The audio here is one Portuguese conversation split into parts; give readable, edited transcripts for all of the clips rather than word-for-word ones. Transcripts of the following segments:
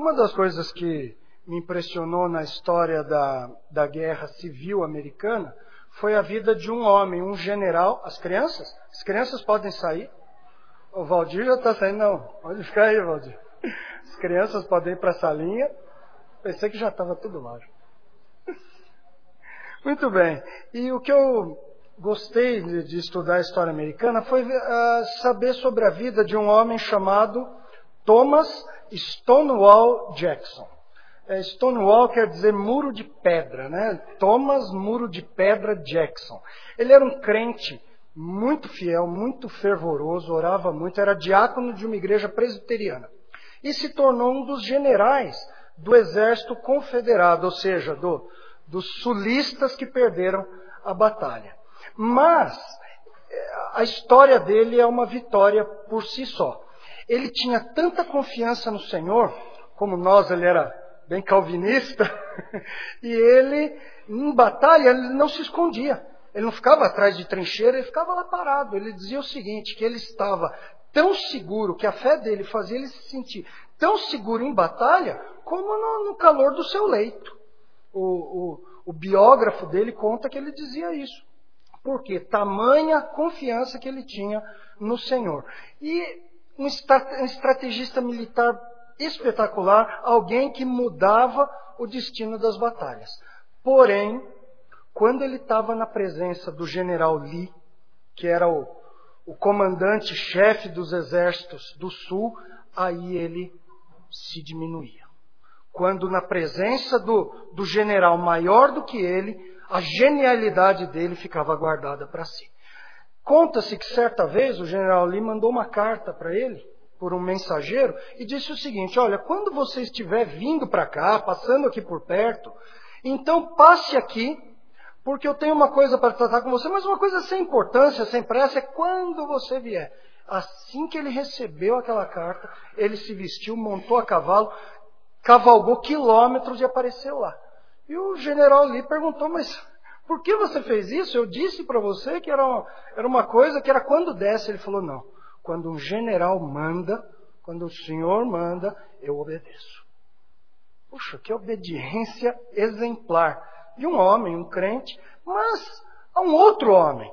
Uma das coisas que me impressionou na história da Guerra Civil Americana foi a vida de um homem, um general. As crianças podem sair. O Valdir já está saindo, não. Pode ficar aí, Valdir. As crianças podem ir para a salinha. Pensei que já estava tudo lá. Muito bem. E o que eu gostei de estudar a história americana foi saber sobre a vida de um homem chamado Thomas Stonewall Jackson. Stonewall quer dizer muro de pedra, né? Thomas Muro de Pedra Jackson. Ele era um crente muito fiel, muito fervoroso, orava muito, era diácono de uma igreja presbiteriana. E se tornou um dos generais do exército confederado, ou seja, dos sulistas que perderam a batalha. Mas a história dele é uma vitória por si só. Ele tinha tanta confiança no Senhor, como nós, ele era bem calvinista, e ele, em batalha, ele não se escondia. Ele não ficava atrás de trincheira, ele ficava lá parado. Ele dizia o seguinte, que ele estava tão seguro, que a fé dele fazia ele se sentir tão seguro em batalha, como no calor do seu leito. O biógrafo dele conta que ele dizia isso. Por quê? Tamanha confiança que ele tinha no Senhor. E um estrategista militar espetacular, alguém que mudava o destino das batalhas. Porém, quando ele estava na presença do general Lee, que era o comandante-chefe dos exércitos do Sul, aí ele se diminuía. Quando na presença do general maior do que ele, a genialidade dele ficava guardada para si. Conta-se que certa vez o general Lee mandou uma carta para ele, por um mensageiro, e disse o seguinte: olha, quando você estiver vindo para cá, passando aqui por perto, então passe aqui, porque eu tenho uma coisa para tratar com você, mas uma coisa sem importância, sem pressa, é quando você vier. Assim que ele recebeu aquela carta, ele se vestiu, montou a cavalo, cavalgou quilômetros e apareceu lá. E o general Lee perguntou, mas por que você fez isso? Eu disse para você que era uma coisa que era quando desce. Ele falou, não. Quando um general manda, quando o senhor manda, eu obedeço. Puxa, que obediência exemplar de um homem, um crente, mas a um outro homem,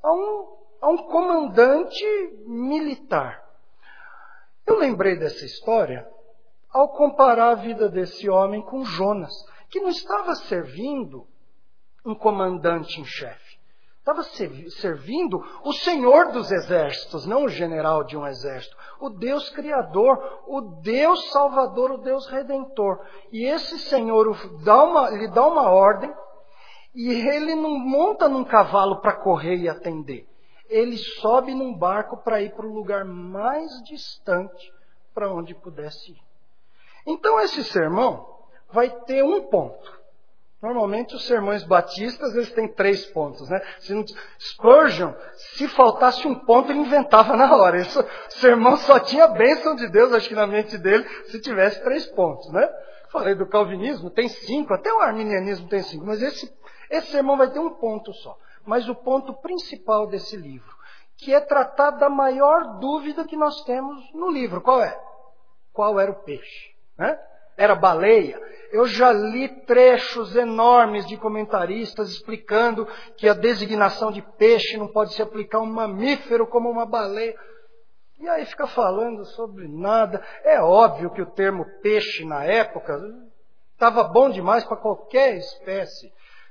a um comandante militar. Eu lembrei dessa história ao comparar a vida desse homem com Jonas, que não estava servindo um comandante em chefe. Estava servindo o Senhor dos exércitos, não o general de um exército. O Deus Criador, o Deus Salvador, o Deus Redentor. E esse Senhor lhe dá uma ordem e ele não monta num cavalo para correr e atender. Ele sobe num barco para ir para o lugar mais distante para onde pudesse ir. Então esse sermão vai ter um ponto. Normalmente os sermões batistas, eles têm 3 pontos, né? Spurgeon, se faltasse um ponto, ele inventava na hora. Esse sermão só tinha a bênção de Deus, acho que na mente dele, se tivesse 3 pontos, né? Falei do calvinismo, tem 5, até o arminianismo tem 5, mas esse sermão vai ter um ponto só. Mas o ponto principal desse livro, que é tratar da maior dúvida que nós temos no livro. Qual é? Qual era o peixe? Né? Era baleia? Eu já li trechos enormes de comentaristas explicando que a designação de peixe não pode se aplicar a um mamífero como uma baleia. E aí fica falando sobre nada. É óbvio que o termo peixe na época estava bom demais para qualquer espécie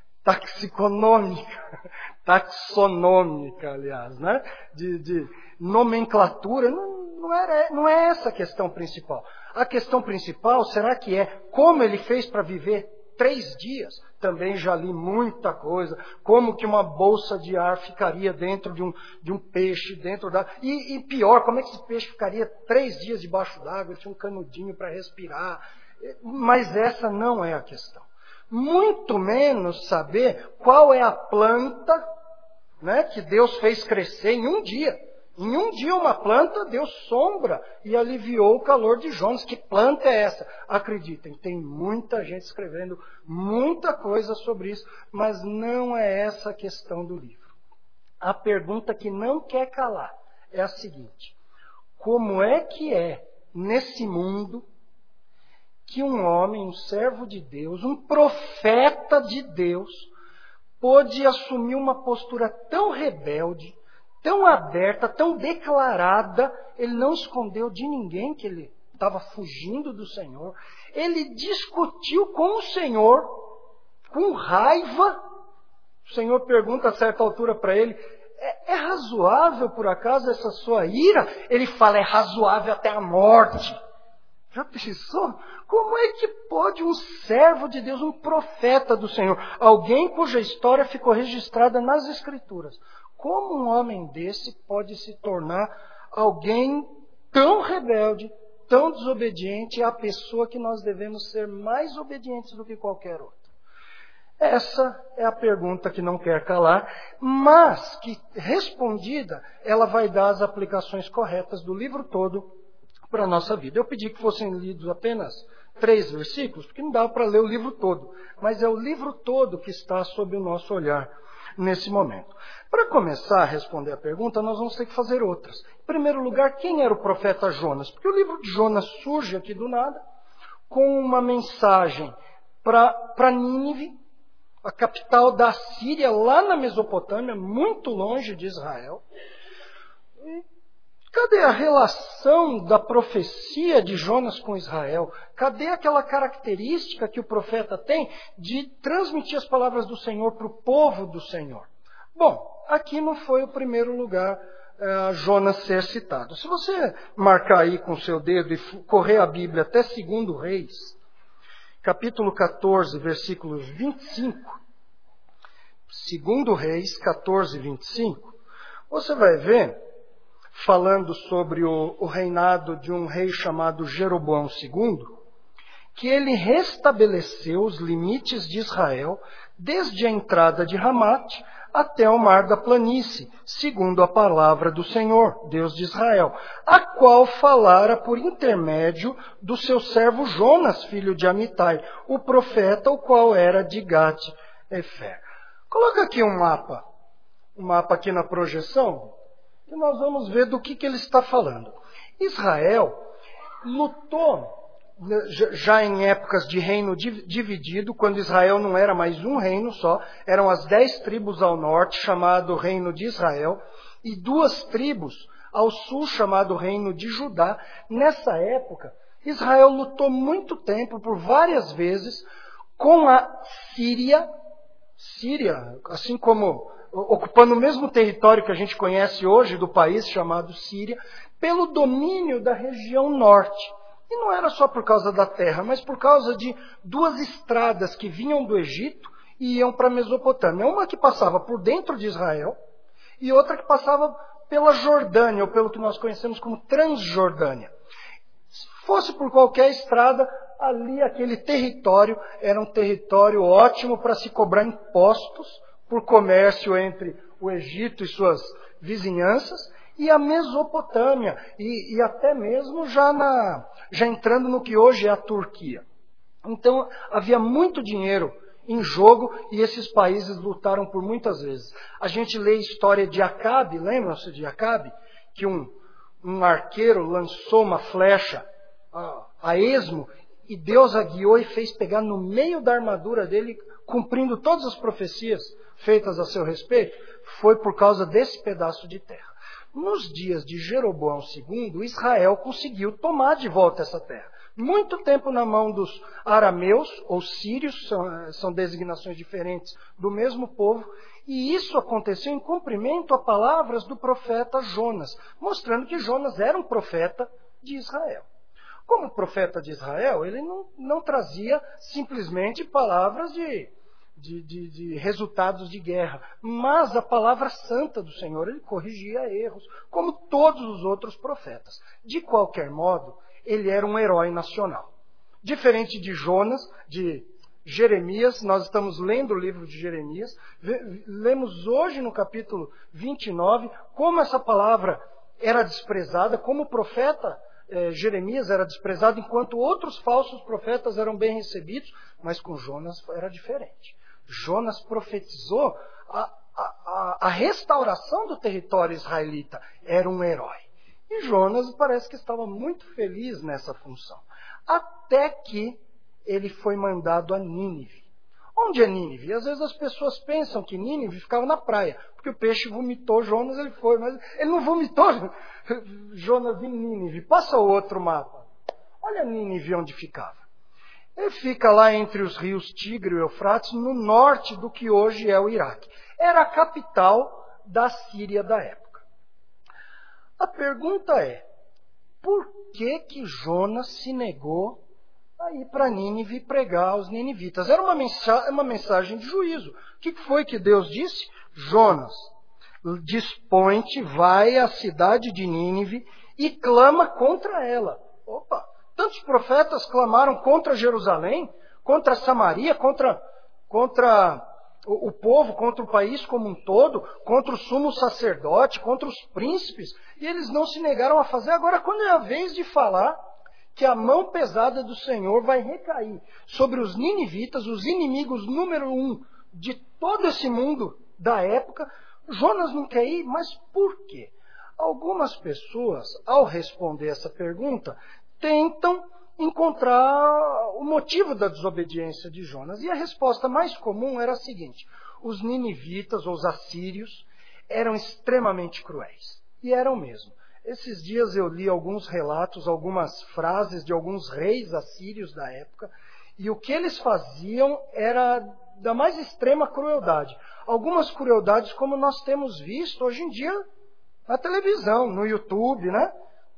taxonômica, aliás, né? De nomenclatura. Não é essa a questão principal. A questão principal, será que é como ele fez para viver 3 dias? Também já li muita coisa. Como que uma bolsa de ar ficaria dentro de um peixe, dentro da... E pior, como é que esse peixe ficaria 3 dias debaixo d'água? Tinha um canudinho para respirar. Mas essa não é a questão. Muito menos saber qual é a planta, né, que Deus fez crescer em um dia. Em um dia uma planta deu sombra e aliviou o calor de Jonas. Que planta é essa? Acreditem, tem muita gente escrevendo muita coisa sobre isso, mas não é essa a questão do livro. A pergunta que não quer calar é a seguinte: como é nesse mundo que um homem, um servo de Deus, um profeta de Deus, pôde assumir uma postura tão rebelde, tão aberta, tão declarada. Ele não escondeu de ninguém que ele estava fugindo do Senhor. Ele discutiu com o Senhor, com raiva. O Senhor pergunta a certa altura para ele: é razoável por acaso essa sua ira? Ele fala: é razoável até a morte. Já pensou? Como é que pode um servo de Deus, um profeta do Senhor, alguém cuja história ficou registrada nas Escrituras, como um homem desse pode se tornar alguém tão rebelde, tão desobediente, à pessoa que nós devemos ser mais obedientes do que qualquer outra? Essa é a pergunta que não quer calar, mas que, respondida, ela vai dar as aplicações corretas do livro todo para a nossa vida. Eu pedi que fossem lidos apenas 3 versículos, porque não dava para ler o livro todo, mas é o livro todo que está sob o nosso olhar nesse momento. Para começar a responder a pergunta, nós vamos ter que fazer outras. Em primeiro lugar, quem era o profeta Jonas? Porque o livro de Jonas surge aqui do nada, com uma mensagem para Nínive, a capital da Síria, lá na Mesopotâmia, muito longe de Israel. Cadê a relação da profecia de Jonas com Israel? Cadê aquela característica que o profeta tem de transmitir as palavras do Senhor para o povo do Senhor? Bom, aqui não foi o primeiro lugar Jonas ser citado. Se você marcar aí com o seu dedo e correr a Bíblia até 2 Reis, capítulo 14, versículos 25, 2 Reis 14, 25, você vai ver, falando sobre o reinado de um rei chamado Jeroboão II, que ele restabeleceu os limites de Israel desde a entrada de Ramate até o mar da planície, segundo a palavra do Senhor, Deus de Israel, a qual falara por intermédio do seu servo Jonas, filho de Amitai, o profeta, o qual era de Gat-Efer. Coloca aqui um mapa aqui na projeção, e nós vamos ver do que ele está falando. Israel lutou já em épocas de reino dividido, quando Israel não era mais um reino só, eram as 10 tribos ao norte, chamado Reino de Israel, e 2 tribos ao sul, chamado Reino de Judá. Nessa época, Israel lutou muito tempo, por várias vezes, com a Síria, assim como ocupando o mesmo território que a gente conhece hoje do país, chamado Síria, pelo domínio da região norte. E não era só por causa da terra, mas por causa de 2 estradas que vinham do Egito e iam para a Mesopotâmia. Uma que passava por dentro de Israel e outra que passava pela Jordânia, ou pelo que nós conhecemos como Transjordânia. Se fosse por qualquer estrada, ali aquele território era um território ótimo para se cobrar impostos por comércio entre o Egito e suas vizinhanças, e a Mesopotâmia, e até mesmo já entrando no que hoje é a Turquia. Então, havia muito dinheiro em jogo, e esses países lutaram por muitas vezes. A gente lê a história de Acabe, lembram-se de Acabe? Que um arqueiro lançou uma flecha a esmo, e Deus a guiou e fez pegar no meio da armadura dele, cumprindo todas as profecias feitas a seu respeito. Foi por causa desse pedaço de terra. Nos dias de Jeroboão II, Israel conseguiu tomar de volta essa terra. Muito tempo na mão dos arameus, ou sírios, são designações diferentes do mesmo povo, e isso aconteceu em cumprimento a palavras do profeta Jonas, mostrando que Jonas era um profeta de Israel. Como profeta de Israel, ele não trazia simplesmente palavras de resultados de guerra, mas a palavra santa do Senhor, ele corrigia erros, como todos os outros profetas. De qualquer modo, ele era um herói nacional. Diferente de Jonas, de Jeremias, nós estamos lendo o livro de Jeremias, lemos hoje no capítulo 29, como essa palavra era desprezada, como o profeta Jeremias era desprezado, enquanto outros falsos profetas eram bem recebidos, mas com Jonas era diferente. Jonas profetizou a restauração do território israelita. Era um herói. E Jonas parece que estava muito feliz nessa função. Até que ele foi mandado a Nínive. Onde é Nínive? Às vezes as pessoas pensam que Nínive ficava na praia, porque o peixe vomitou Jonas, ele foi, mas ele não vomitou Jonas em Nínive. Passa o outro mapa. Olha Nínive onde ficava. Ele fica lá entre os rios Tigre e Eufrates, no norte do que hoje é o Iraque. Era a capital da Síria da época. A pergunta é, por que Jonas se negou a ir para Nínive pregar aos ninivitas? Era uma mensagem de juízo. O que foi que Deus disse? Jonas, dispõe-te, vai à cidade de Nínive e clama contra ela. Opa! Tantos profetas clamaram contra Jerusalém, contra Samaria, contra o povo, contra o país como um todo, contra o sumo sacerdote, contra os príncipes, e eles não se negaram a fazer. Agora, quando é a vez de falar que a mão pesada do Senhor vai recair sobre os ninivitas, os inimigos número 1 de todo esse mundo da época, Jonas não quer ir, mas por quê? Algumas pessoas, ao responder essa pergunta, tentam encontrar o motivo da desobediência de Jonas. E a resposta mais comum era a seguinte: os ninivitas, ou os assírios, eram extremamente cruéis. E eram mesmo. Esses dias eu li alguns relatos, algumas frases de alguns reis assírios da época, e o que eles faziam era da mais extrema crueldade. Algumas crueldades como nós temos visto hoje em dia na televisão, no YouTube, né?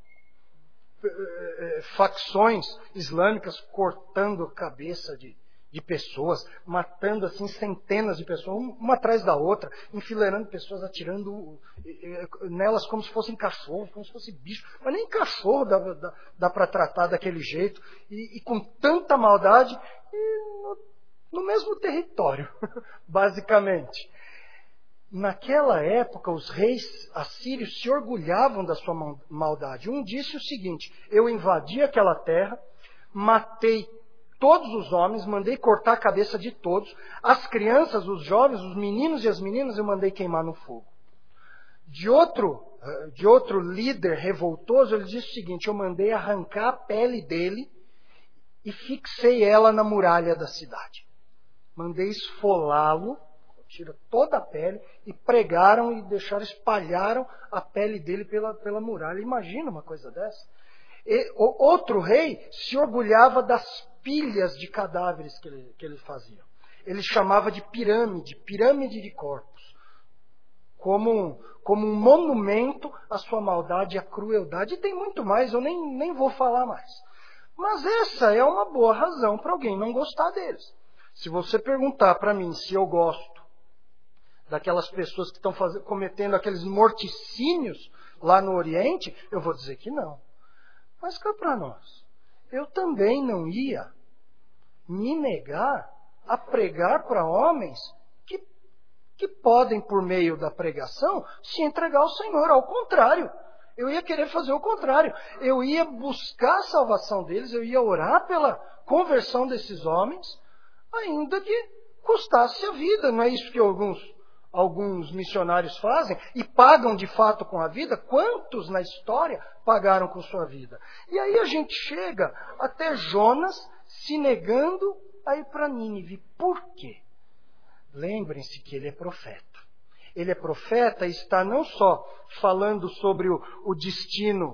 Facções islâmicas cortando a cabeça de pessoas, matando assim centenas de pessoas, uma atrás da outra, enfileirando pessoas, atirando nelas como se fossem cachorros, como se fosse bicho. Mas nem cachorro dá para tratar daquele jeito, e com tanta maldade, no mesmo território, basicamente. Naquela época, os reis assírios se orgulhavam da sua maldade. Um disse o seguinte: eu invadi aquela terra, matei todos os homens, mandei cortar a cabeça de todos, as crianças, os jovens, os meninos e as meninas eu mandei queimar no fogo. De outro líder revoltoso, ele disse o seguinte: eu mandei arrancar a pele dele e fixei ela na muralha da cidade. Mandei esfolá-lo, tira toda a pele, e pregaram e espalharam a pele dele pela muralha. Imagina uma coisa dessa. Outro rei se orgulhava das pilhas de cadáveres que ele fazia. Ele chamava de pirâmide de corpos, como um monumento à sua maldade e à crueldade. E tem muito mais, eu nem vou falar mais. Mas essa é uma boa razão para alguém não gostar deles. Se você perguntar para mim se eu gosto daquelas pessoas que estão cometendo aqueles morticínios lá no Oriente, eu vou dizer que não. Mas cá para nós, eu também não ia me negar a pregar para homens que podem, por meio da pregação, se entregar ao Senhor. Ao contrário, eu ia querer fazer o contrário. Eu ia buscar a salvação deles, eu ia orar pela conversão desses homens, ainda que custasse a vida. Não é isso que alguns missionários fazem e pagam de fato com a vida? Quantos na história pagaram com sua vida? E aí a gente chega até Jonas se negando a ir para Nínive. Por quê? Lembrem-se que ele é profeta. Ele é profeta e está não só falando sobre o destino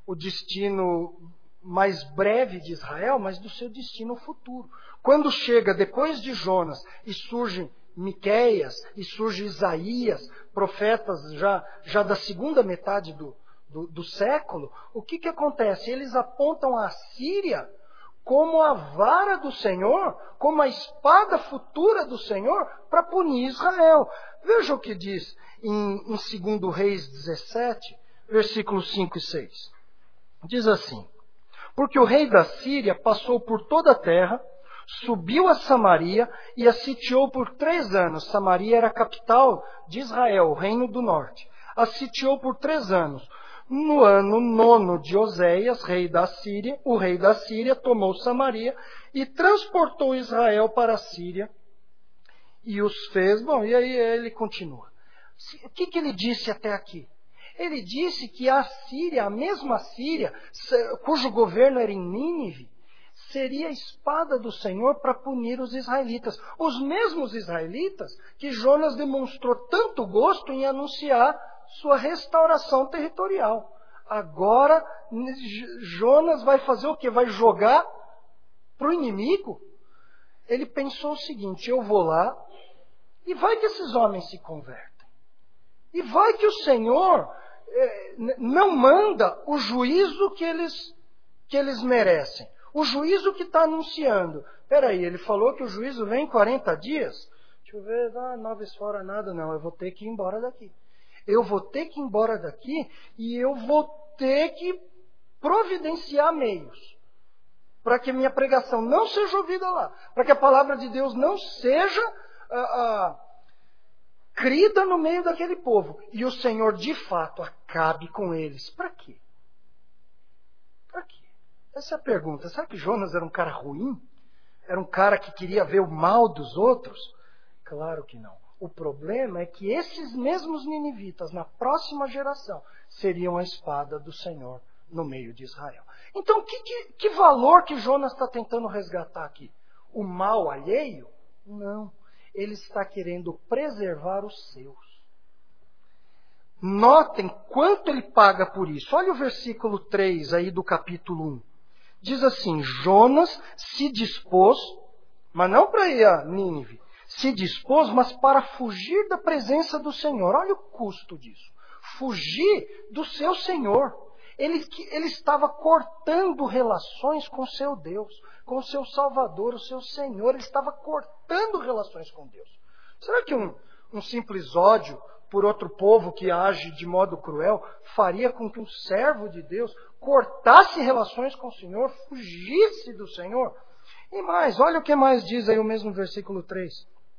mais breve de Israel, mas do seu destino futuro. Quando chega depois de Jonas e surge Miqueias e surge Isaías, profetas já da segunda metade do século, o que acontece? Eles apontam a Síria como a vara do Senhor, como a espada futura do Senhor para punir Israel. Veja o que diz em 2 Reis 17, versículos 5 e 6. Diz assim: porque o rei da Síria passou por toda a terra, subiu a Samaria e a sitiou por 3 anos. Samaria era a capital de Israel, o reino do norte. A sitiou por 3 anos. No ano 9 de Oséias, o rei da Síria tomou Samaria e transportou Israel para a Síria e os fez... Bom, e aí ele continua. O que ele disse até aqui? Ele disse que a Síria, a mesma Síria, cujo governo era em Nínive, seria a espada do Senhor para punir os israelitas. Os mesmos israelitas que Jonas demonstrou tanto gosto em anunciar sua restauração territorial. Agora, Jonas vai fazer o quê? Vai jogar para o inimigo? Ele pensou o seguinte: eu vou lá, e vai que esses homens se convertem. E vai que o Senhor não manda o juízo que eles merecem. O juízo que está anunciando. Peraí, ele falou que o juízo vem em 40 dias? Deixa eu ver, 9 fora nada, não. Eu vou ter que ir embora daqui. Eu vou ter que ir embora daqui e eu vou ter que providenciar meios para que minha pregação não seja ouvida lá. Para que a palavra de Deus não seja crida no meio daquele povo. E o Senhor, de fato, acabe com eles. Para quê? Para quê? Essa é a pergunta. Será que Jonas era um cara ruim? Era um cara que queria ver o mal dos outros? Claro que não. O problema é que esses mesmos ninivitas, na próxima geração, seriam a espada do Senhor no meio de Israel. Então, que valor que Jonas está tentando resgatar aqui? O mal alheio? Não. Ele está querendo preservar os seus. Notem quanto ele paga por isso. Olha o versículo 3 aí do capítulo 1. Diz assim: Jonas se dispôs, mas não para ir a Nínive, se dispôs, mas para fugir da presença do Senhor. Olha o custo disso. Fugir do seu Senhor. Ele estava cortando relações com seu Deus, com o seu Salvador, o seu Senhor. Ele estava cortando relações com Deus. Será que um simples ódio por outro povo que age de modo cruel faria com que um servo de Deus cortasse relações com o Senhor, fugisse do Senhor? E mais, olha o que mais diz aí o mesmo versículo 3.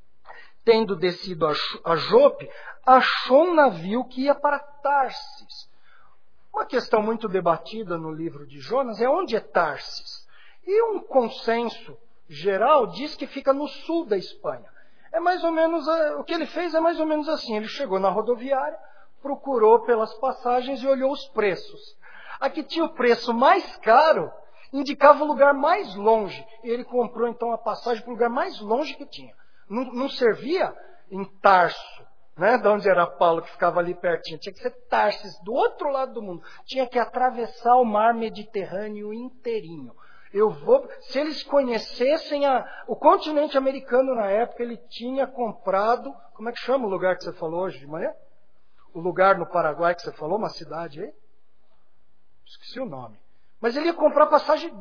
Tendo descido a Jope, achou um navio que ia para Tarsis. Uma questão muito debatida no livro de Jonas é onde é Tarsis. E um consenso geral diz que fica no sul da Espanha. É mais ou menos, o que ele fez é mais ou menos assim. Ele chegou na rodoviária, procurou pelas passagens e olhou os preços. A que tinha o preço mais caro indicava o lugar mais longe. E ele comprou então a passagem para o lugar mais longe que tinha. Não servia em Tarso, né, de onde era Paulo, que ficava ali pertinho. Tinha que ser Tarsis, do outro lado do mundo. Tinha que atravessar o mar Mediterrâneo inteirinho. Se eles conhecessem o continente americano na época, ele tinha comprado, como é que chama o lugar que você falou hoje de manhã? O lugar no Paraguai que você falou, uma cidade aí? Esqueci o nome. Mas ele ia comprar passagem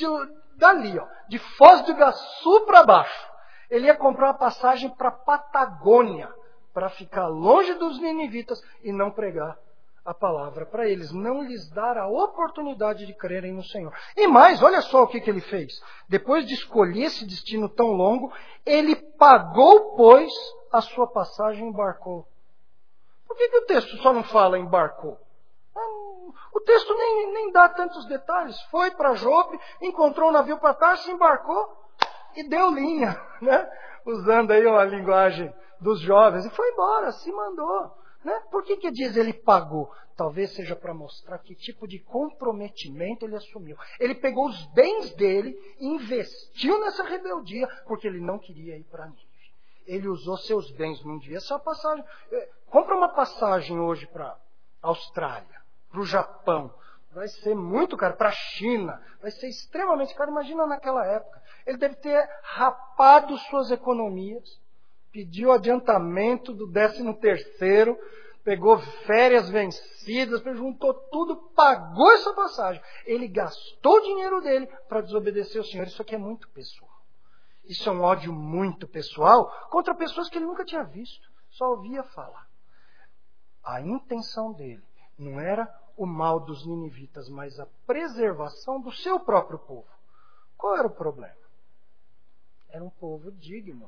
dali, de Foz do Iguaçu para baixo. Ele ia comprar uma passagem para Patagônia, para ficar longe dos ninivitas e não pregar a palavra para eles, não lhes dar a oportunidade de crerem no Senhor. E mais, olha só o que ele fez. Depois de escolher esse destino tão longo, ele pagou, pois, a sua passagem e embarcou. Por que o texto só não fala embarcou? O texto nem dá tantos detalhes. Foi para Jope, encontrou um navio para Tarso, embarcou e deu linha, né? Usando aí a linguagem dos jovens, e foi embora, se mandou. Né? Por que diz ele pagou? Talvez seja para mostrar que tipo de comprometimento ele assumiu. Ele pegou os bens dele e investiu nessa rebeldia, porque ele não queria ir para Nínive. Ele usou seus bens, não devia ser uma passagem. Compra uma passagem hoje para a Austrália, para o Japão. Vai ser muito caro. Para a China, vai ser extremamente caro. Imagina naquela época. Ele deve ter rapado suas economias, pediu adiantamento do 13º, pegou férias vencidas, juntou tudo, pagou essa passagem. Ele gastou o dinheiro dele para desobedecer ao Senhor. Isso aqui é muito pessoal. Isso é um ódio muito pessoal contra pessoas que ele nunca tinha visto, só ouvia falar. A intenção dele não era o mal dos ninivitas, mas a preservação do seu próprio povo. Qual era o problema? Era um povo digno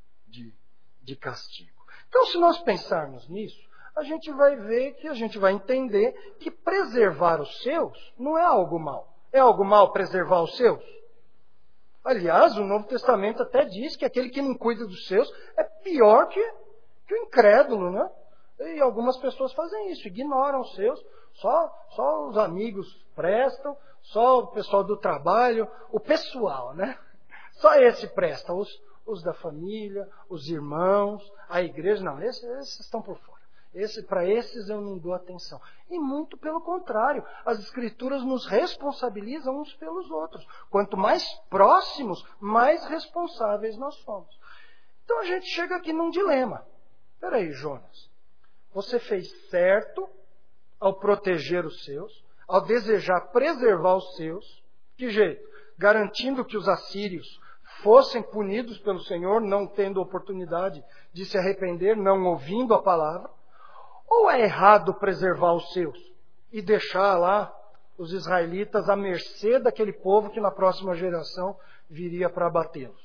de castigo. Então, se nós pensarmos nisso, a gente vai ver que a gente vai entender que preservar os seus não é algo mal. É algo mal preservar os seus? Aliás, o Novo Testamento até diz que aquele que não cuida dos seus é pior que o incrédulo, né? E algumas pessoas fazem isso, ignoram os seus, só os amigos prestam, Só o pessoal do trabalho, o pessoal, né? Só esse presta. Os da família, os irmãos, a igreja, não, esses estão por fora. Para esses eu não dou atenção. E muito pelo contrário, as Escrituras nos responsabilizam uns pelos outros. Quanto mais próximos, mais responsáveis nós somos. Então a gente chega aqui num dilema. Espera aí, Jonas. Você fez certo ao proteger os seus, ao desejar preservar os seus. Que jeito? Garantindo que os assírios fossem punidos pelo Senhor, não tendo oportunidade de se arrepender, não ouvindo a palavra. Ou é errado preservar os seus e deixar lá os israelitas à mercê daquele povo que na próxima geração viria para abatê-los?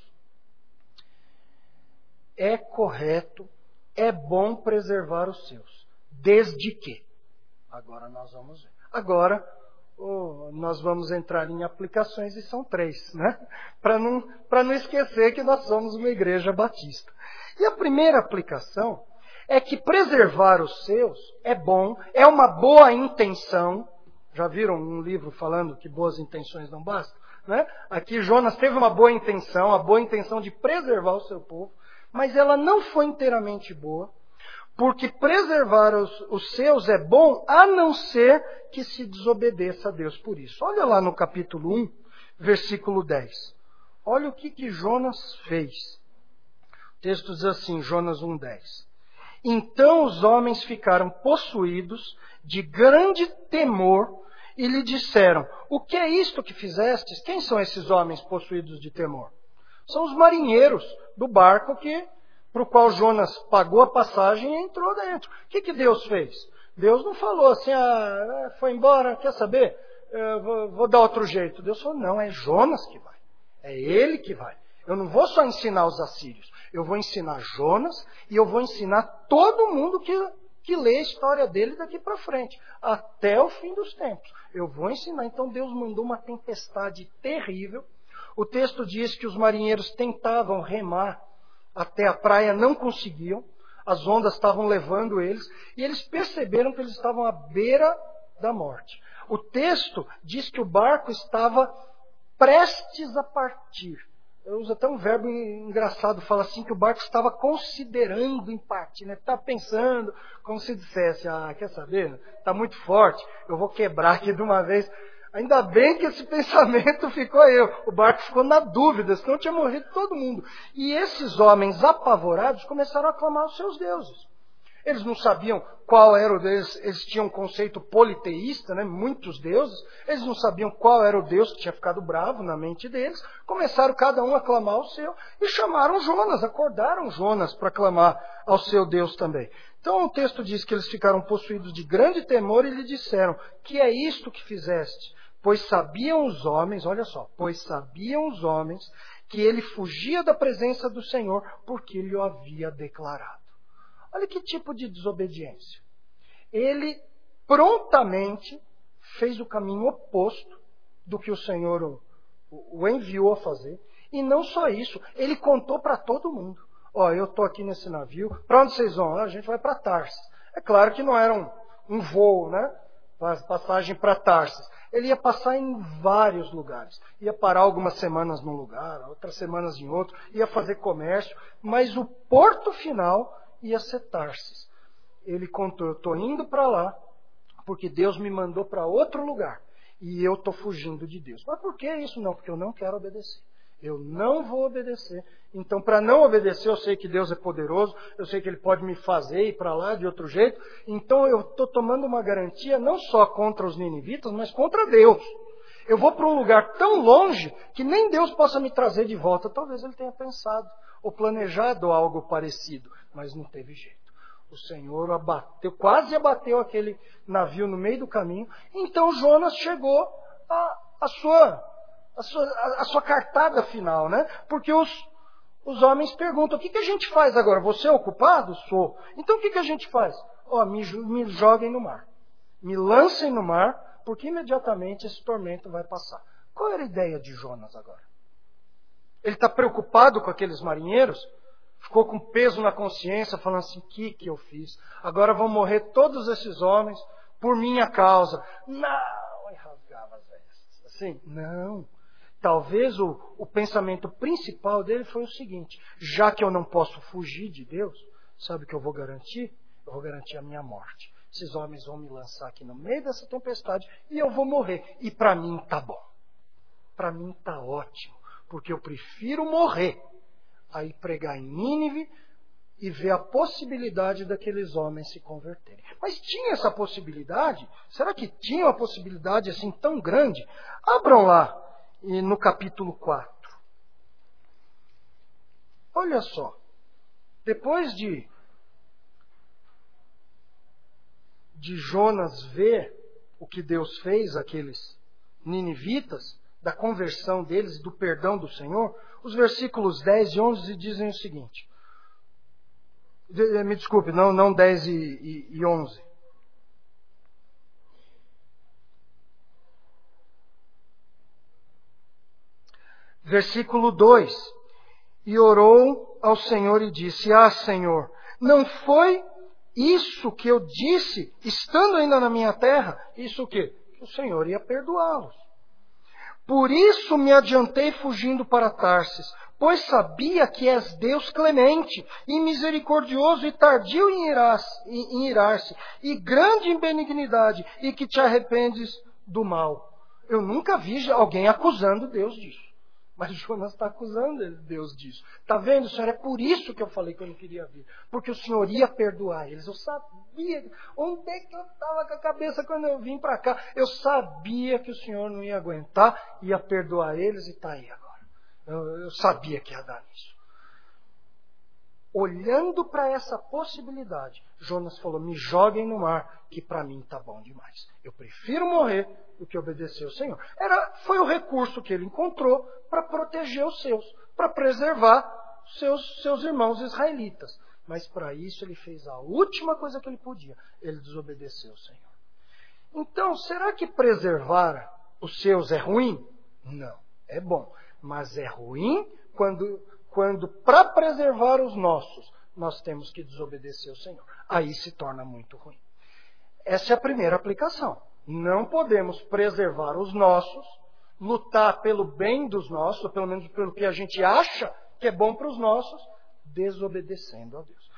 É correto, é bom preservar os seus. Desde que? Agora nós vamos ver. Agora nós vamos entrar em aplicações, e são 3, né? Para não esquecer que nós somos uma igreja batista. E a primeira aplicação é que preservar os seus é bom, é uma boa intenção. Já viram um livro falando que boas intenções não bastam? Né? Aqui Jonas teve uma boa intenção, a boa intenção de preservar o seu povo, mas ela não foi inteiramente boa, porque preservar os seus é bom, a não ser que se desobedeça a Deus por isso. Olha lá no capítulo 1, versículo 10. Olha o que Jonas fez. O texto diz assim, Jonas 1,10. Então os homens ficaram possuídos de grande temor e lhe disseram, o que é isto que fizestes? Quem são esses homens possuídos de temor? São os marinheiros do barco para o qual Jonas pagou a passagem e entrou dentro. O que Deus fez? Deus não falou assim, foi embora, quer saber? Vou dar outro jeito. Deus falou, não, é Jonas que vai. É ele que vai. Eu não vou só ensinar os assírios. Eu vou ensinar Jonas e eu vou ensinar todo mundo que lê a história dele daqui para frente. Até o fim dos tempos. Eu vou ensinar. Então Deus mandou uma tempestade terrível. O texto diz que os marinheiros tentavam remar até a praia, não conseguiam. As ondas estavam levando eles. E eles perceberam que eles estavam à beira da morte. O texto diz que o barco estava prestes a partir. Eu uso até um verbo engraçado, fala assim que o barco estava considerando em partir, né? Está pensando, como se dissesse, quer saber? Está muito forte, eu vou quebrar aqui de uma vez. Ainda bem que esse pensamento ficou aí. O barco ficou na dúvida, senão tinha morrido todo mundo. E esses homens apavorados começaram a clamar aos seus deuses. Eles não sabiam qual era o Deus, eles tinham um conceito politeísta, né? Muitos deuses. Eles não sabiam qual era o Deus que tinha ficado bravo na mente deles. Começaram cada um a clamar ao seu e chamaram Jonas, acordaram Jonas para clamar ao seu Deus também. Então o texto diz que eles ficaram possuídos de grande temor e lhe disseram, que é isto que fizeste? Pois sabiam os homens, olha só, pois sabiam os homens que ele fugia da presença do Senhor porque lhe o havia declarado. Olha que tipo de desobediência. Ele prontamente fez o caminho oposto do que o Senhor o enviou a fazer. E não só isso, ele contou para todo mundo. Eu estou aqui nesse navio, para onde vocês vão? A gente vai para Tarsis. É claro que não era um voo, né? Passagem para Tarsis. Ele ia passar em vários lugares. Ia parar algumas semanas num lugar, outras semanas em outro, ia fazer comércio, mas o porto final ia ser Tarsis. Ele contou, eu estou indo para lá, porque Deus me mandou para outro lugar. E eu estou fugindo de Deus. Mas por que isso? Não, porque eu não quero obedecer. Eu não vou obedecer. Então, para não obedecer, eu sei que Deus é poderoso, eu sei que Ele pode me fazer ir para lá de outro jeito. Então, eu estou tomando uma garantia não só contra os ninivitas, mas contra Deus. Eu vou para um lugar tão longe que nem Deus possa me trazer de volta. Talvez Ele tenha pensado ou planejado algo parecido, mas não teve jeito. O Senhor quase abateu aquele navio no meio do caminho. Então, Jonas chegou à sua cartada final, né? Porque os homens perguntam, o que a gente faz agora? Você é o culpado? Sou. Então o que a gente faz? Me joguem no mar. Me lancem no mar, porque imediatamente esse tormento vai passar. Qual era a ideia de Jonas agora? Ele está preocupado com aqueles marinheiros? Ficou com peso na consciência, falando assim, o que eu fiz? Agora vão morrer todos esses homens por minha causa. Não! E rasgava as vestes. assim? Não. Talvez o pensamento principal dele foi o seguinte: já que eu não posso fugir de Deus, sabe o que eu vou garantir? Eu vou garantir a minha morte. Esses homens vão me lançar aqui no meio dessa tempestade e eu vou morrer. E para mim tá bom. Para mim tá ótimo. Porque eu prefiro morrer a ir pregar em Nínive e ver a possibilidade daqueles homens se converterem. Mas tinha essa possibilidade? Será que tinha uma possibilidade assim tão grande? Abram lá no capítulo 4. Olha só. Depois de Jonas ver o que Deus fez àqueles ninivitas, da conversão deles, do perdão do Senhor, os versículos 10 e 11 dizem o seguinte. Me desculpe, não 10 e 11. Versículo 2. E orou ao Senhor e disse: Ah, Senhor, não foi isso que eu disse, estando ainda na minha terra? Isso o quê? Que o Senhor ia perdoá-los. Por isso me adiantei fugindo para Tarsis, pois sabia que és Deus clemente e misericordioso e tardio em irar-se, e grande em benignidade, e que te arrependes do mal. Eu nunca vi alguém acusando Deus disso. Mas Jonas está acusando Deus disso. Está vendo, Senhor? É por isso que eu falei que eu não queria vir. Porque o Senhor ia perdoar eles. Eu sabia. Onde é que eu estava com a cabeça quando eu vim para cá? Eu sabia que o Senhor não ia aguentar, ia perdoar eles e está aí agora. Eu sabia que ia dar nisso. Olhando para essa possibilidade, Jonas falou: me joguem no mar, que para mim está bom demais. Eu prefiro morrer do que obedecer ao Senhor. Foi o recurso que ele encontrou para proteger os seus, para preservar seus irmãos israelitas. Mas para isso ele fez a última coisa que ele podia. Ele desobedeceu ao Senhor. Então, será que preservar os seus é ruim? Não, é bom. Mas é ruim quando para preservar os nossos, nós temos que desobedecer ao Senhor. Aí se torna muito ruim. Essa é a primeira aplicação. Não podemos preservar os nossos, lutar pelo bem dos nossos, ou pelo menos pelo que a gente acha que é bom para os nossos, desobedecendo a Deus.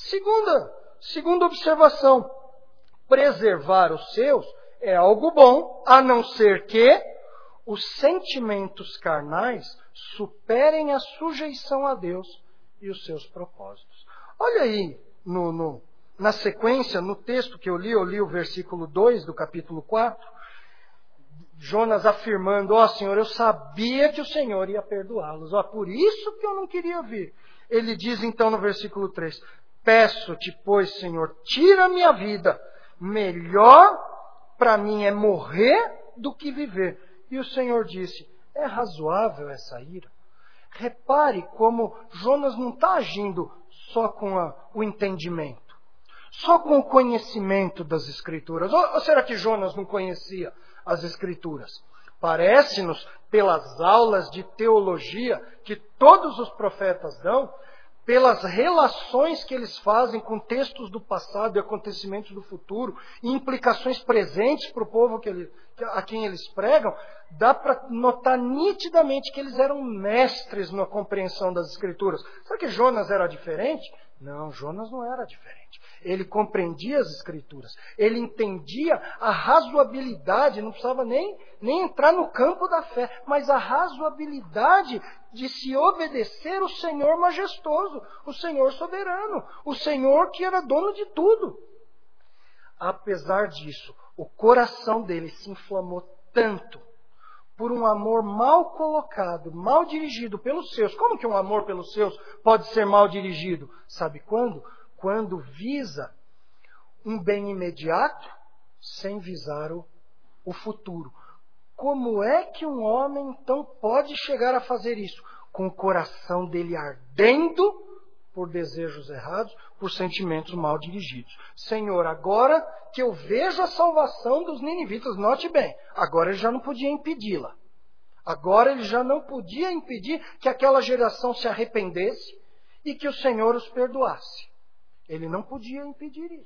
Segunda observação, preservar os seus é algo bom, a não ser que os sentimentos carnais superem a sujeição a Deus e os seus propósitos. Olha aí, na sequência, no texto que eu li o versículo 2 do capítulo 4, Jonas afirmando: ó Senhor, eu sabia que o Senhor ia perdoá-los, por isso que eu não queria vir. Ele diz então no versículo 3, peço-te, pois, Senhor, tira a minha vida, melhor para mim é morrer do que viver. E o Senhor disse: é razoável essa ira? Repare como Jonas não está agindo só com o entendimento, só com o conhecimento das Escrituras. Ou será que Jonas não conhecia as Escrituras? Parece-nos, pelas aulas de teologia que todos os profetas dão, pelas relações que eles fazem com textos do passado e acontecimentos do futuro, e implicações presentes para o povo a quem eles pregam, dá para notar nitidamente que eles eram mestres na compreensão das Escrituras. Será que Jonas era diferente? Não, Jonas não era diferente. Ele compreendia as Escrituras. Ele entendia a razoabilidade, não precisava nem entrar no campo da fé, mas a razoabilidade de se obedecer o Senhor majestoso, o Senhor soberano, o Senhor que era dono de tudo. Apesar disso, o coração dele se inflamou tanto por um amor mal colocado, mal dirigido pelos seus. Como que um amor pelos seus pode ser mal dirigido? Sabe quando? Quando visa um bem imediato sem visar o futuro. Como é que um homem então pode chegar a fazer isso? Com o coração dele ardendo por desejos errados, por sentimentos mal dirigidos. Senhor, agora que eu vejo a salvação dos ninivitas, note bem, agora ele já não podia impedi-la. Agora ele já não podia impedir que aquela geração se arrependesse e que o Senhor os perdoasse. Ele não podia impedir isso.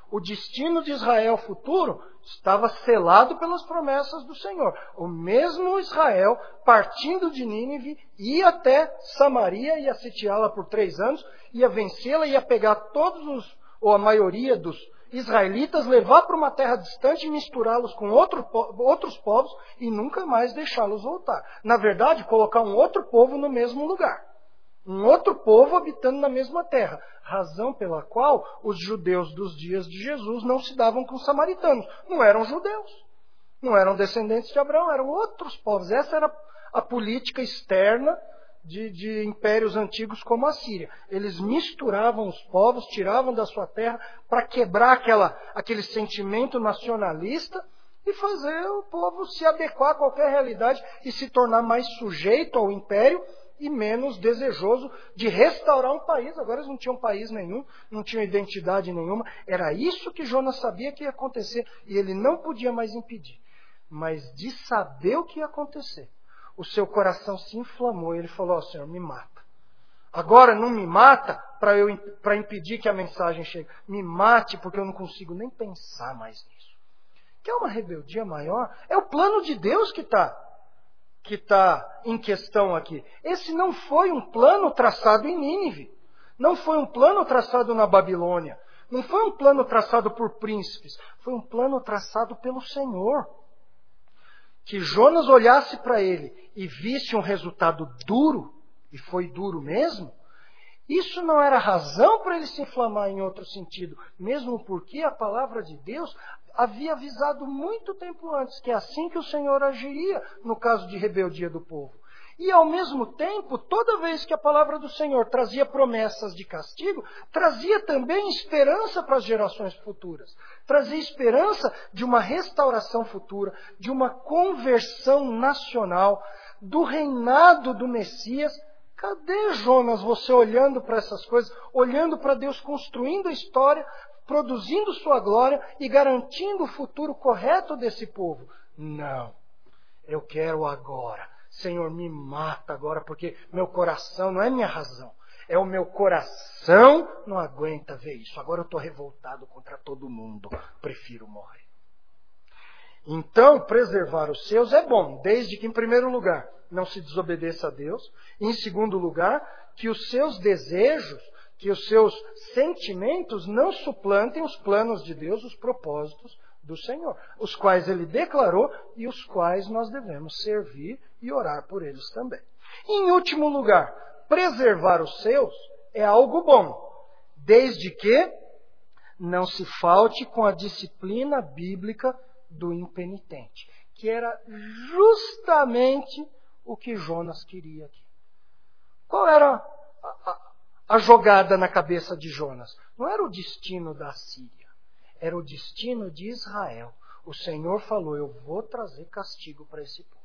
O destino de Israel futuro estava selado pelas promessas do Senhor. O mesmo Israel, partindo de Nínive, ia até Samaria, ia sitiá-la por 3 anos, ia vencê-la, ia pegar ou a maioria dos israelitas, levar para uma terra distante e misturá-los com outros povos e nunca mais deixá-los voltar. Na verdade, colocar um outro povo no mesmo lugar. Um outro povo habitando na mesma terra. Razão pela qual os judeus dos dias de Jesus não se davam com os samaritanos. Não eram judeus. Não eram descendentes de Abraão, eram outros povos. Essa era a política externa de impérios antigos como a Síria. Eles misturavam os povos, tiravam da sua terra para quebrar aquele sentimento nacionalista e fazer o povo se adequar a qualquer realidade e se tornar mais sujeito ao império e menos desejoso de restaurar um país. Agora eles não tinham país nenhum, não tinham identidade nenhuma. Era isso que Jonas sabia que ia acontecer e ele não podia mais impedir. Mas de saber o que ia acontecer, o seu coração se inflamou e ele falou: ó, Senhor, me mata. Agora não me mata para impedir que a mensagem chegue. Me mate porque eu não consigo nem pensar mais nisso. Quer uma rebeldia maior? É o plano de Deus que está em questão aqui. Esse não foi um plano traçado em Nínive. Não foi um plano traçado na Babilônia. Não foi um plano traçado por príncipes. Foi um plano traçado pelo Senhor. Que Jonas olhasse para ele e visse um resultado duro, e foi duro mesmo, isso não era razão para ele se inflamar em outro sentido, mesmo porque a palavra de Deus havia avisado muito tempo antes que é assim que o Senhor agiria no caso de rebeldia do povo. E ao mesmo tempo, toda vez que a palavra do Senhor trazia promessas de castigo, trazia também esperança para as gerações futuras. Trazia esperança de uma restauração futura, de uma conversão nacional, do reinado do Messias. Cadê, Jonas, você olhando para essas coisas, olhando para Deus construindo a história, produzindo sua glória e garantindo o futuro correto desse povo? Não, eu quero agora. Senhor, me mata agora, porque meu coração, não é minha razão, é o meu coração não aguenta ver isso. Agora eu estou revoltado contra todo mundo, prefiro morrer. Então, preservar os seus é bom, desde que, em primeiro lugar, não se desobedeça a Deus. E, em segundo lugar, que os seus desejos, que os seus sentimentos não suplantem os planos de Deus, os propósitos do Senhor, os quais Ele declarou e os quais nós devemos servir e orar por eles também. E, em último lugar, preservar os seus é algo bom, desde que não se falte com a disciplina bíblica do impenitente, que era justamente o que Jonas queria aqui. Qual era a jogada na cabeça de Jonas? Não era o destino da Síria, era o destino de Israel. O Senhor falou: eu vou trazer castigo para esse povo.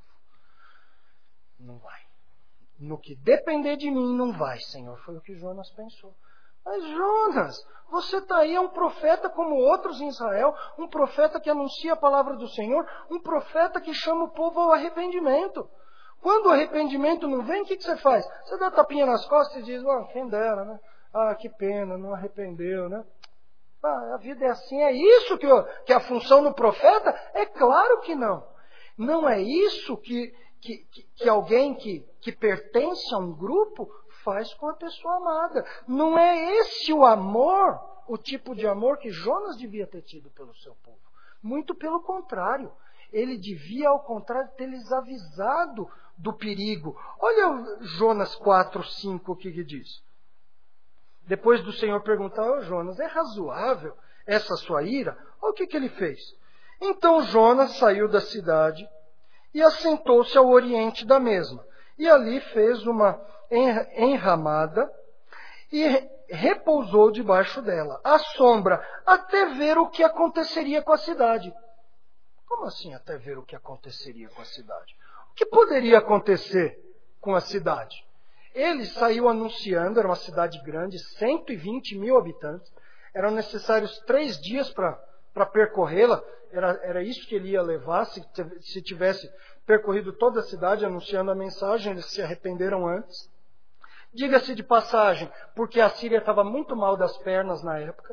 Não vai. No que depender de mim, não vai, Senhor. Foi o que Jonas pensou. Mas Jonas, você está aí, é um profeta como outros em Israel, um profeta que anuncia a palavra do Senhor, um profeta que chama o povo ao arrependimento. Quando o arrependimento não vem, o que você faz? Você dá tapinha nas costas e diz: quem dera, né? Que pena, não arrependeu, né? A vida é assim, é isso que a função do profeta? É claro que não. Não é isso que alguém que pertence a um grupo faz com a pessoa amada. Não é esse o amor, o tipo de amor que Jonas devia ter tido pelo seu povo. Muito pelo contrário. Ele devia, ao contrário, ter lhes avisado do perigo. Olha Jonas 4:5, o que diz. Depois do Senhor perguntar: Jonas, é razoável essa sua ira? Olha o que ele fez. Então Jonas saiu da cidade e assentou-se ao oriente da mesma. E ali fez uma enramada e repousou debaixo dela, à sombra, até ver o que aconteceria com a cidade. Como assim até ver o que aconteceria com a cidade? O que poderia acontecer com a cidade? Ele saiu anunciando, era uma cidade grande, 120 mil habitantes. Eram necessários 3 dias para percorrê-la. Era isso que ele ia levar, se tivesse percorrido toda a cidade anunciando a mensagem. Eles se arrependeram antes. Diga-se de passagem, porque a Síria estava muito mal das pernas na época.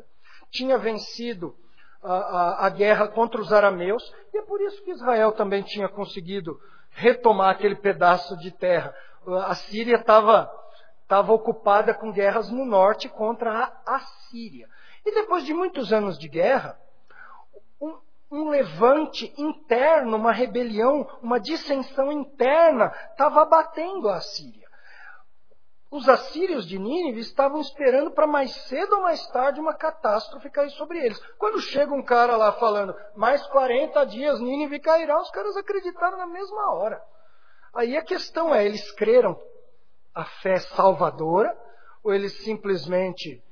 tinha vencido a guerra contra os arameus, e é por isso que Israel também tinha conseguido retomar aquele pedaço de terra. A Síria estava ocupada com guerras no norte contra a Assíria. E depois de muitos anos de guerra, um levante interno, uma rebelião, uma dissensão interna estava abatendo a Assíria. Os assírios de Nínive estavam esperando para mais cedo ou mais tarde uma catástrofe cair sobre eles. Quando chega um cara lá falando, mais 40 dias Nínive cairá, os caras acreditaram na mesma hora. Aí a questão é, eles creram a fé salvadora, ou eles simplesmente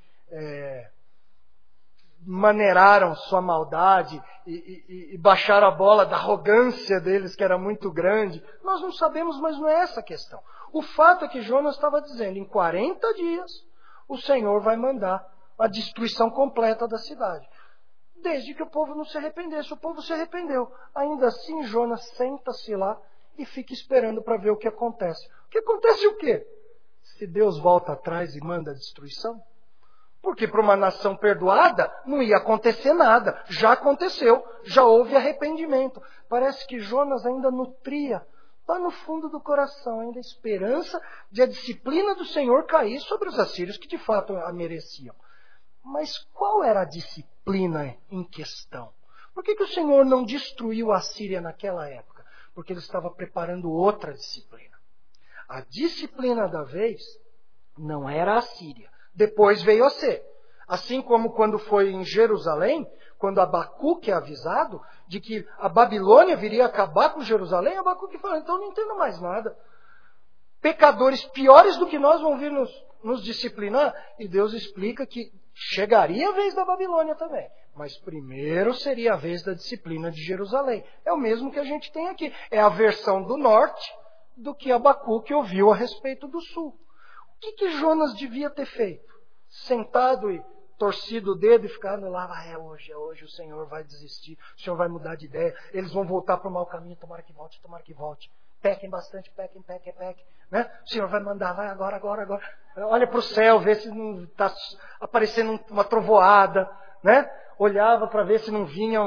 maneiraram sua maldade e baixaram a bola da arrogância deles, que era muito grande? Nós não sabemos, mas não é essa a questão. O fato é que Jonas estava dizendo, em 40 dias, o Senhor vai mandar a destruição completa da cidade. Desde que o povo não se arrependesse. O povo se arrependeu. Ainda assim, Jonas senta-se lá e fica esperando para ver o que acontece. O que acontece o quê? Se Deus volta atrás e manda a destruição? Porque para uma nação perdoada não ia acontecer nada. Já aconteceu, já houve arrependimento. Parece que Jonas ainda nutria, lá no fundo do coração, ainda a esperança de a disciplina do Senhor cair sobre os assírios, que de fato a mereciam. Mas qual era a disciplina em questão? Por que o Senhor não destruiu a Síria naquela época? Porque ele estava preparando outra disciplina. A disciplina da vez não era a Síria. Depois veio a ser. Assim como quando foi em Jerusalém, quando Abacuque é avisado de que a Babilônia viria acabar com Jerusalém, Abacuque fala, então não entendo mais nada. Pecadores piores do que nós vão vir nos disciplinar. E Deus explica que chegaria a vez da Babilônia também. Mas primeiro seria a vez da disciplina de Jerusalém. É o mesmo que a gente tem aqui. É a versão do norte do que Abacuque ouviu a respeito do sul. O que Jonas devia ter feito? Sentado e torcido o dedo e ficado lá, é hoje, o Senhor vai desistir, o Senhor vai mudar de ideia, eles vão voltar para o mau caminho, tomara que volte. Pequem bastante, pequem. Né? O Senhor vai mandar, vai agora. Olha para o céu, vê se não está aparecendo uma trovoada. Né? Olhava para ver se não vinha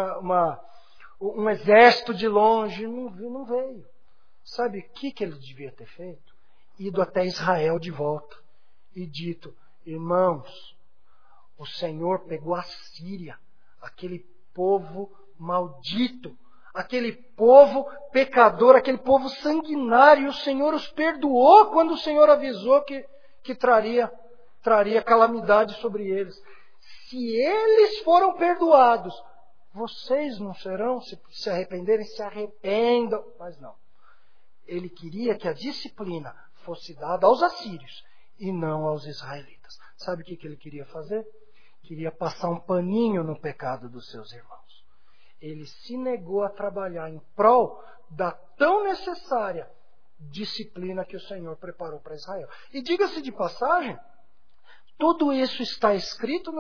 um exército de longe. Não veio. Sabe o que ele devia ter feito? Ido até Israel de volta e dito, irmãos, o Senhor pegou a Síria, aquele povo maldito, aquele povo pecador, aquele povo sanguinário, e o Senhor os perdoou quando o Senhor avisou que traria calamidade sobre eles. Se eles foram perdoados, vocês não serão? Se arrependerem, se arrependam. Mas não. Ele queria que a disciplina fosse dada aos assírios e não aos israelitas. Sabe o que ele queria fazer? Queria passar um paninho no pecado dos seus irmãos. Ele se negou a trabalhar em prol da tão necessária disciplina que o Senhor preparou para Israel. E diga-se de passagem, tudo isso está escrito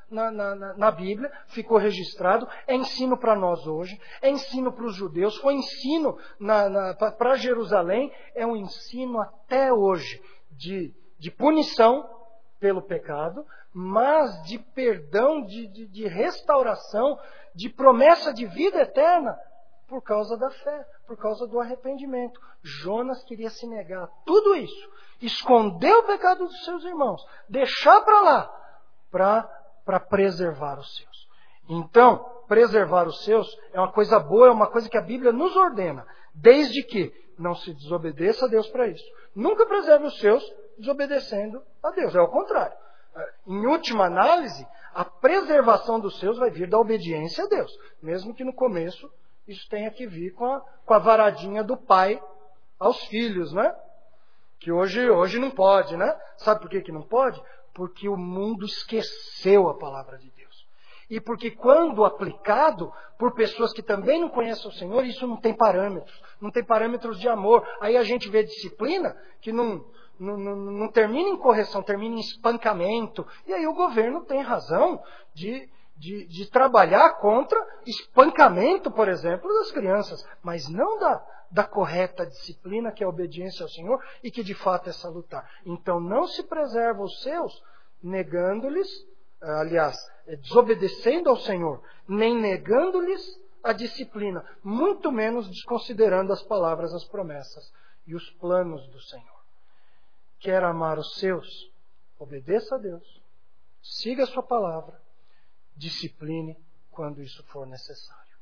na Bíblia, ficou registrado, é ensino para nós hoje, é ensino para os judeus, foi ensino para Jerusalém, é um ensino até hoje de punição pelo pecado, mas de perdão, de restauração, de promessa de vida eterna por causa da fé, por causa do arrependimento. Jonas queria se negar a tudo isso, esconder o pecado dos seus irmãos, deixar para lá, para preservar os seus. Então, preservar os seus é uma coisa boa, é uma coisa que a Bíblia nos ordena, desde que não se desobedeça a Deus para isso. Nunca preserve os seus desobedecendo a Deus, é o contrário. Em última análise, a preservação dos seus vai vir da obediência a Deus, mesmo que no começo isso tenha que vir com a varadinha do pai aos filhos, né? Que hoje não pode, né? Sabe por que não pode? Porque o mundo esqueceu a palavra de Deus. E porque quando aplicado por pessoas que também não conhecem o Senhor, isso não tem parâmetros. Não tem parâmetros de amor. Aí a gente vê disciplina que não termina em correção, termina em espancamento. E aí o governo tem razão de trabalhar contra espancamento, por exemplo, das crianças. Mas não da correta disciplina, que é a obediência ao Senhor, e que de fato é salutar. Então não se preserva os seus negando-lhes desobedecendo ao Senhor, nem negando-lhes a disciplina, muito menos desconsiderando as palavras, as promessas e os planos do Senhor. Quer amar os seus? Obedeça a Deus, siga a sua palavra, discipline quando isso for necessário.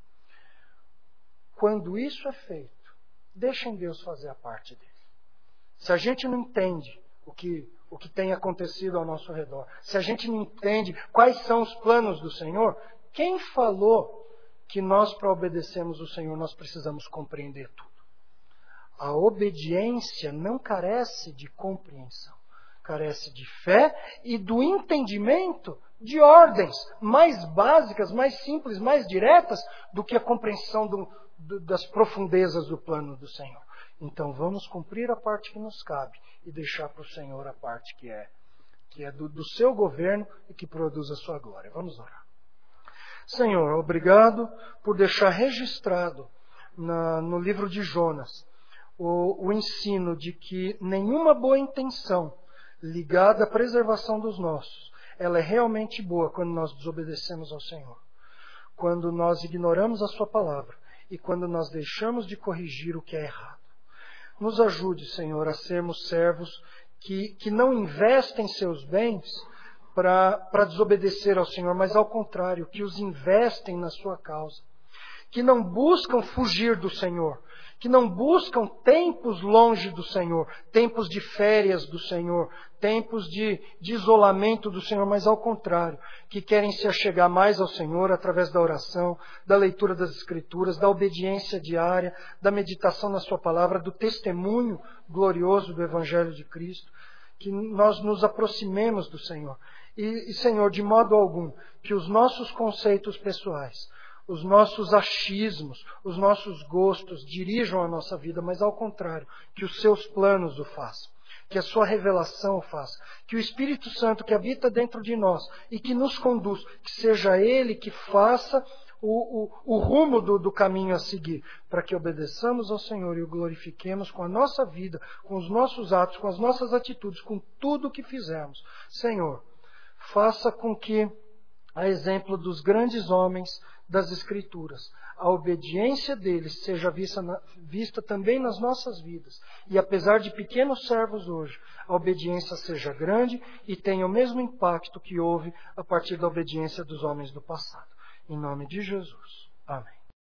Quando isso é feito, deixem Deus fazer a parte dele. Se a gente não entende o que tem acontecido ao nosso redor, se a gente não entende quais são os planos do Senhor, quem falou que nós, para obedecermos o Senhor, nós precisamos compreender tudo? A obediência não carece de compreensão, carece de fé e do entendimento de ordens mais básicas, mais simples, mais diretas do que a compreensão das profundezas do plano do Senhor. Então vamos cumprir a parte que nos cabe e deixar para o Senhor a parte que é do seu governo e que produz a sua glória. Vamos orar. Senhor, obrigado por deixar registrado no livro de Jonas o ensino de que nenhuma boa intenção ligada à preservação dos nossos, ela é realmente boa quando nós desobedecemos ao Senhor, quando nós ignoramos a sua palavra e quando nós deixamos de corrigir o que é errado. Nos ajude, Senhor, a sermos servos que não investem seus bens para desobedecer ao Senhor, mas ao contrário, que os investem na sua causa, que não buscam fugir do Senhor, que não buscam tempos longe do Senhor, tempos de férias do Senhor, tempos de isolamento do Senhor, mas ao contrário, que querem se achegar mais ao Senhor através da oração, da leitura das Escrituras, da obediência diária, da meditação na sua palavra, do testemunho glorioso do Evangelho de Cristo, que nós nos aproximemos do Senhor. E Senhor, de modo algum, que os nossos conceitos pessoais, os nossos achismos, os nossos gostos dirijam a nossa vida, mas ao contrário, que os seus planos o façam, que a sua revelação o faça, que o Espírito Santo que habita dentro de nós e que nos conduz, que seja Ele que faça o rumo do caminho a seguir, para que obedeçamos ao Senhor e o glorifiquemos com a nossa vida, com os nossos atos, com as nossas atitudes, com tudo o que fizermos. Senhor, faça com que, a exemplo dos grandes homens das Escrituras, a obediência deles seja vista também nas nossas vidas. E apesar de pequenos servos hoje, a obediência seja grande e tenha o mesmo impacto que houve a partir da obediência dos homens do passado. Em nome de Jesus. Amém.